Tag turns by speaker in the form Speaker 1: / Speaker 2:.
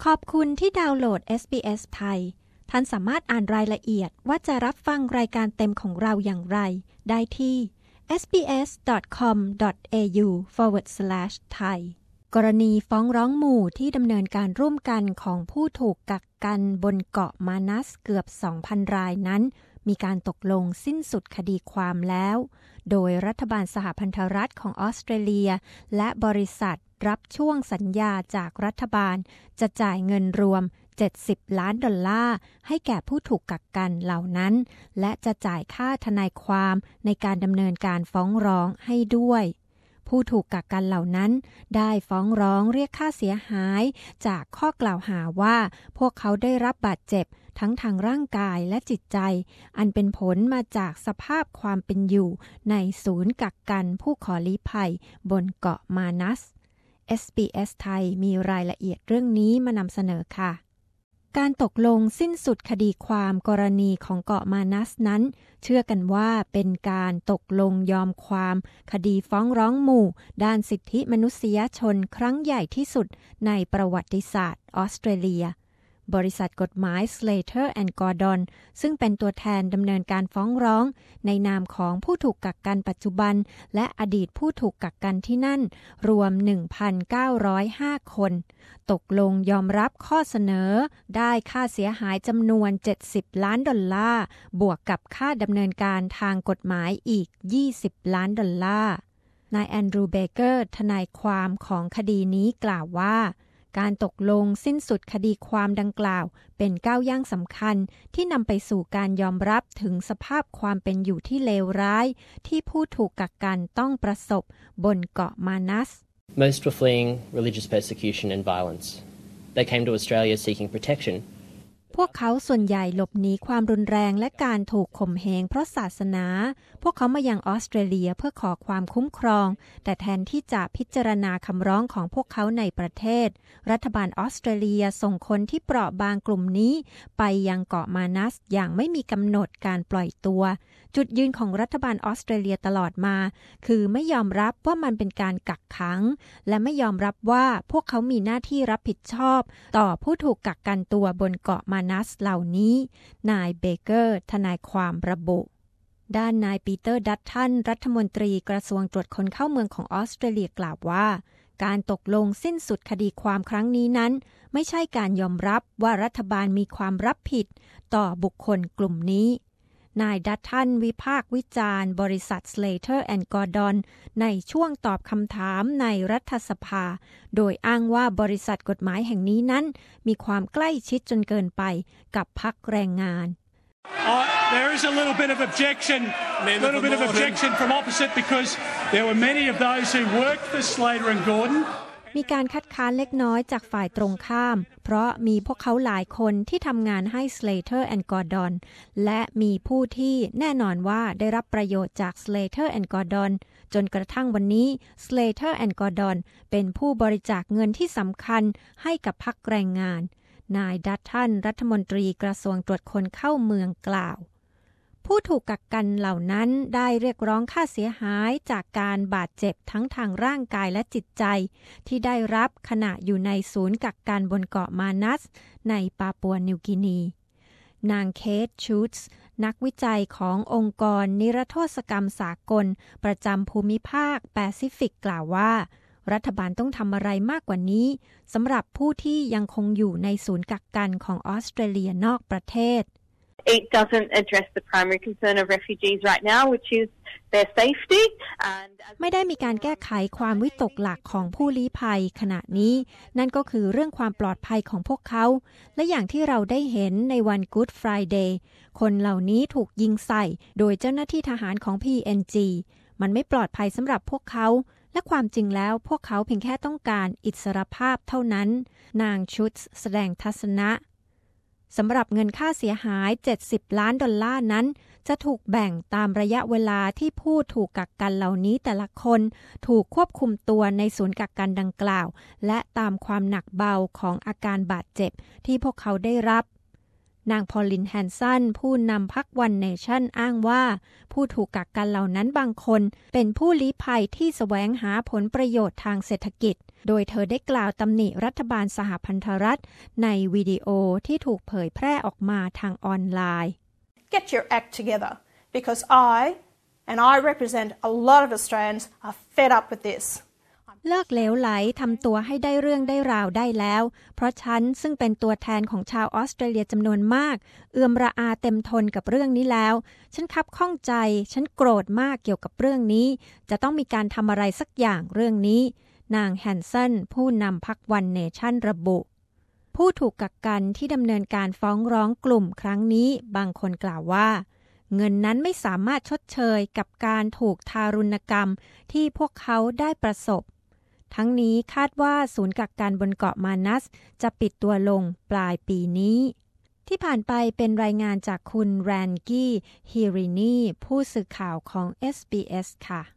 Speaker 1: อบคุณที่ดาวน์โหลด SBS ไทยท่านสามารถอ่านรายละเอียดว่าจะรับฟังรายการเต็มของเราอย่างไรได้ที่ sbs.com.au/thai กรณีฟ้องร้องหมู่ที่ดำเนินการร่วมกันของผู้ถูกกักกันบนเกาะมานัสเกือบ 2,000 รายนั้นมีการตกลงสิ้นสุดคดีความแล้วโดยรัฐบาลสหพันธรัฐของออสเตรเลียและบริษัทรับช่วงสัญญาจากรัฐบาลจะจ่ายเงินรวม$70 ล้านให้แก่ผู้ถูกกักกันเหล่านั้นและจะจ่ายค่าทนายความในการดำเนินการฟ้องร้องให้ด้วยผู้ถูกกักกันเหล่านั้นได้ฟ้องร้องเรียกค่าเสียหายจากข้อกล่าวหาว่าพวกเขาได้รับบาดเจ็บทั้งทางร่างกายและจิตใจอันเป็นผลมาจากสภาพความเป็นอยู่ในศูนย์กักกันผู้ขอลี้ภัยบนเกาะมานัส SBS ไทยมีรายละเอียดเรื่องนี้มานำเสนอค่ะการตกลงสิ้นสุดคดีความกรณีของเกาะมานัสนั้นเชื่อกันว่าเป็นการตกลงยอมความคดีฟ้องร้องหมู่ด้านสิทธิมนุษยชนครั้งใหญ่ที่สุดในประวัติศาสตร์ออสเตรเลียบริษัทกฎหมาย Slater and Gordon ซึ่งเป็นตัวแทนดำเนินการฟ้องร้องในนามของผู้ถูกกักกันปัจจุบันและอดีตผู้ถูกกักกันที่นั่นรวม 1,905 คนตกลงยอมรับข้อเสนอได้ค่าเสียหายจำนวน$70 ล้านบวกกับค่าดำเนินการทางกฎหมายอีก$20 ล้านนายแอนดรูว์เบเกอร์ทนายความของคดีนี้กล่าวว่าการตกลงสิ้นสุดคดีความดังกล่าวเป็นก้าวย่างสำคัญที่นำไปสู่การยอมรับถึงสภาพความเป็นอยู่ที่เลวร้ายที่ผู้ถูกกักกันต้องประสบบนเกาะมานัส
Speaker 2: Most were fleeing religious persecution and violence. They came to Australia seeking protection.
Speaker 1: พวกเขาส่วนใหญ่หลบหนีความรุนแรงและการถูกข่มเหงเพราะศาสนาพวกเขามายังออสเตรเลียเพื่อขอความคุ้มครองแต่แทนที่จะพิจารณาคำร้องของพวกเขาในประเทศรัฐบาลออสเตรเลียส่งคนที่เปราะบางกลุ่มนี้ไปยังเกาะมานัสอย่างไม่มีกำหนดการปล่อยตัวจุดยืนของรัฐบาลออสเตรเลียตลอดมาคือไม่ยอมรับว่ามันเป็นการกักขังและไม่ยอมรับว่าพวกเขามีหน้าที่รับผิดชอบต่อผู้ถูกกักกันตัวบนเกาะมานัสเหล่านี้นายเบเกอร์ทนายความระบุด้านนายปีเตอร์ดัตตันรัฐมนตรีกระทรวงตรวจคนเข้าเมืองของออสเตรเลียกล่าวว่าการตกลงสิ้นสุดคดีความครั้งนี้นั้นไม่ใช่การยอมรับว่ารัฐบาลมีความรับผิดต่อบุคคลกลุ่มนี้นายดัตตันวิพากษ์วิจารณ์บริษัท Slater and Gordon ในช่วงตอบคำถามในรัฐสภาโดยอ้างว่าบริษัทกฎหมายแห่งนี้นั้นมีความใกล้ชิดจนเกินไปกับพรรคแรงงาน
Speaker 3: There is a little bit of objection from opposite because there were many of those who worked for Slater and Gordon
Speaker 1: มีการคัดค้านเล็กน้อยจากฝ่ายตรงข้ามเพราะมีพวกเขาหลายคนที่ทำงานให้ Slater and Gordon และมีผู้ที่แน่นอนว่าได้รับประโยชน์จาก Slater and Gordon จนกระทั่งวันนี้ Slater and Gordon เป็นผู้บริจาคเงินที่สำคัญให้กับพรรคแรงงานนายดัตตันรัฐมนตรีกระทรวงตรวจคนเข้าเมืองกล่าวผู้ถูกกักกันเหล่านั้นได้เรียกร้องค่าเสียหายจากการบาดเจ็บทั้งทางร่างกายและจิตใจที่ได้รับขณะอยู่ในศูนย์กักกันบนเกาะมานัสในปาปัวนิวกินีนางเคทชูตส์นักวิจัยขององค์กรนิรโทษกรรมสากลประจำภูมิภาคแปซิฟิกกล่าวว่ารัฐบาลต้องทำอะไรมากกว่านี้สำหรับผู้ที่ยังคงอยู่ในศูนย์กักกันของออสเตรเลียนอกประเทศ
Speaker 4: It doesn't address the primary concern of refugees right now, which is their safety.
Speaker 1: ไม่ได้มีการแก้ไขความวิตกหลักของผู้ลี้ภัยขณะนี้นั่นก็คือเรื่องความปลอดภัยของพวกเขาและอย่างที่เราได้เห็นในวัน Good Friday คนเหล่านี้ถูกยิงใส่โดยเจ้าหน้าที่ทหารของ PNG มันไม่ปลอดภัยสำหรับพวกเขาและความจริงแล้วพวกเขาเพียงแค่ต้องการอิสรภาพเท่านั้นนางชุดแสดงทัศนะสำหรับเงินค่าเสียหาย$70 ล้านนั้นจะถูกแบ่งตามระยะเวลาที่ผู้ถูกกักกันเหล่านี้แต่ละคนถูกควบคุมตัวในศูนย์กักกันดังกล่าวและตามความหนักเบาของอาการบาดเจ็บที่พวกเขาได้รับนางพอลลินแฮนสันผู้นำพรรควันเนชั่นอ้างว่าผู้ถูกกักกันเหล่านั้นบางคนเป็นผู้ลี้ภัยที่แสวงหาผลประโยชน์ทางเศรษฐกิจโดยเธอได้กล่าวตำหนิรัฐบาลสหพันธรัฐในวิดีโอที่ถูกเผยแพร่ออกมาทางออนไลน์
Speaker 5: Get your act together because I represent a lot of Australians are fed up with this
Speaker 1: เลิกเหลวไหลทำตัวให้ได้เรื่องได้ราวได้แล้วเพราะฉันซึ่งเป็นตัวแทนของชาวออสเตรเลียจำนวนมากเอื่อมระอาเต็มทนกับเรื่องนี้แล้วฉันคับข้องใจฉันโกรธมากเกี่ยวกับเรื่องนี้จะต้องมีการทำอะไรสักอย่างเรื่องนี้นางแฮนสันผู้นำพรรควันเนชั่นระบุผู้ถูกกักกันที่ดำเนินการฟ้องร้องกลุ่มครั้งนี้บางคนกล่าวว่าเงินนั้นไม่สามารถชดเชยกับการถูกทารุณกรรมที่พวกเขาได้ประสบทั้งนี้คาดว่าศูนย์กักกันบนเกาะมานัสจะปิดตัวลงปลายปีนี้ที่ผ่านไปเป็นรายงานจากคุณแรนกี้ฮิรินีผู้สื่อข่าวของ SBS ค่ะ